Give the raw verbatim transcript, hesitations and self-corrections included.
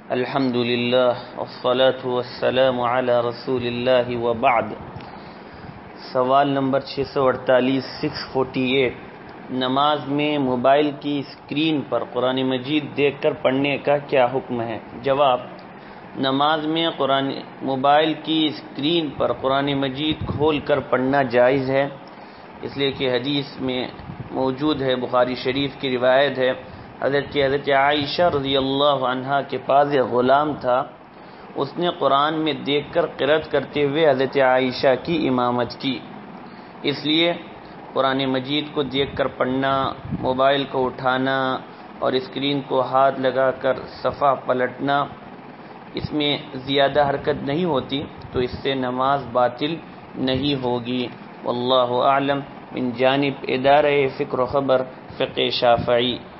अल्हम्दुलिल्लाह वस्सलातु वस्सलामु अला रसूलिल्लाहि व बाद। सवाल नंबर छः सौ अड़तालीस सिक्स फोर्टी एट, नमाज में मोबाइल की स्क्रीन पर कुरान मजीद देखकर पढ़ने का क्या हुक्म है? जवाब, नमाज में कुरान मोबाइल की स्क्रीन पर कुरान मजीद खोल कर पढ़ना जायज़ है, इसलिए कि हदीस में मौजूद है, बुखारी शरीफ की रिवायत है। हज़रत हज़रत आयशा रज़ियल्लाहु अन्हा के पास एक ग़ुलाम था, उसने कुरान में देखकर क़िरात करते हुए हज़रत आयशा की इमामत की। इसलिए कुरान मजीद को देखकर पढ़ना, मोबाइल को उठाना और स्क्रीन को हाथ लगाकर सफ़ा पलटना, इसमें ज़्यादा हरकत नहीं होती, तो इससे नमाज बातिल नहीं होगी। वल्लाहु आलम। मिन जानिब इदारा फ़िक्र ख़बर फ़िक़्ह शाफ़ई।